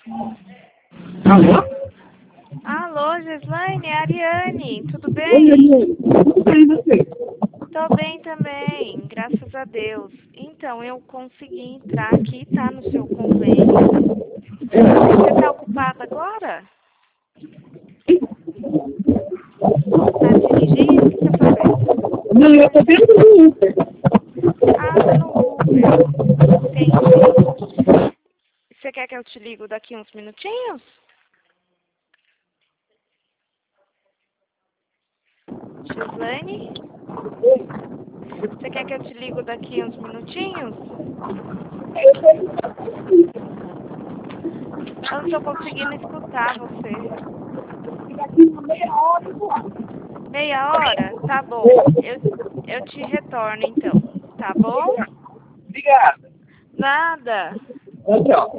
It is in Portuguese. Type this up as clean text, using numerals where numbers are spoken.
Alô? Alô, Gislaine, é a Ariane, tudo Oi, bem? Ariane. Tudo bem, e você? Tô bem também, graças a Deus. Então, eu consegui entrar aqui, tá, no seu convênio. Você tá ocupada agora? Tá dirigindo? O que tá fazendo? Não, eu tô dentro do Uber. Ah, tá no Uber. Entendi. Você quer que eu te ligo daqui uns minutinhos? Gislaine? Você quer que eu te ligo daqui uns minutinhos? Eu não tô conseguindo escutar você. Meia hora? Tá bom. Eu te retorno então. Tá bom? Obrigado. Nada. Tchau, tchau.